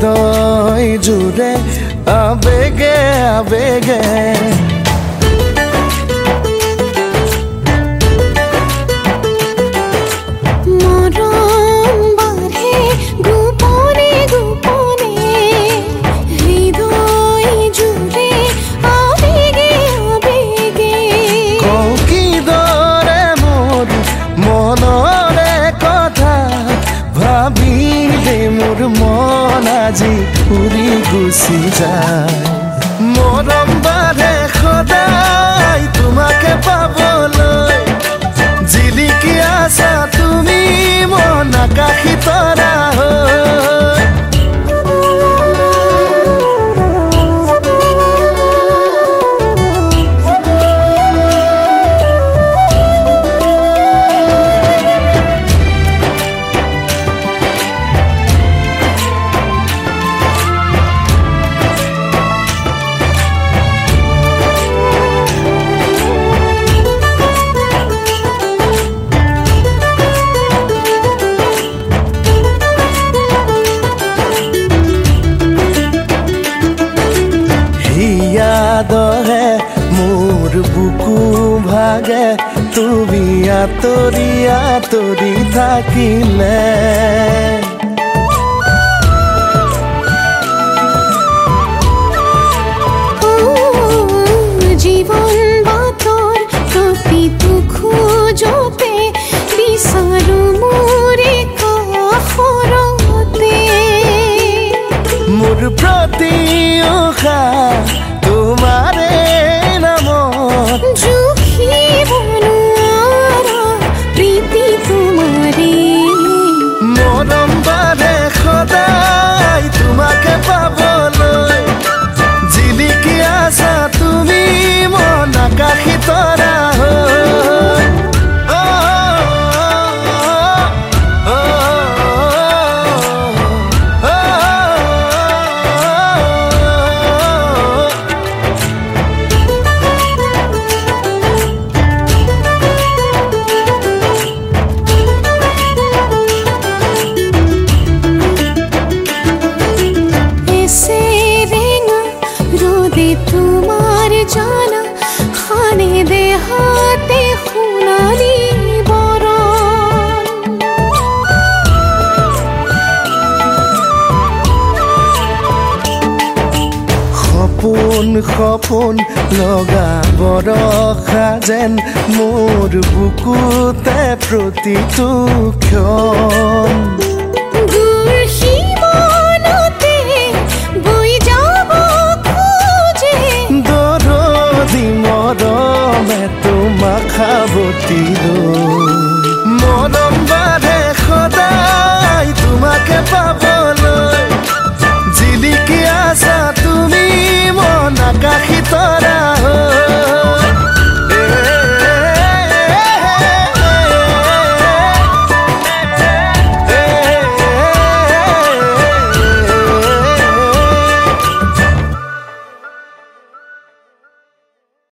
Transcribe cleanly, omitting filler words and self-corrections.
হৃদয় জুড়ে আবেগে আবেগে মন আজি উৰি গুচি যায় মৰম বাৰে সদায় তোমাকে পাবলৈ জিলিকি আছা তুমি মন আকাশী তৰা দহে মোৰ বুকু ভাগে তুমি আঁতৰি আঁতৰি থাকিলে জীৱন বাতৰ প্ৰতিটো খোজতে বিচাৰো মোৰে কাষৰতে মোৰ প্ৰতি উশাহ তোমাৰে নামত জুখিব নোৱাৰা প্ৰীতি তোমাৰে মৰম বাৰে সদায় তোমাকে পাবলৈ জিলিকি আছা তুমি মন আকাশী তৰা তোমার জানা খানে দেহাতে সোণালী বৰণ সপোন সপোন লগা বৰষা যেন মোৰ বুকুতে প্ৰতিটো ক্ষণ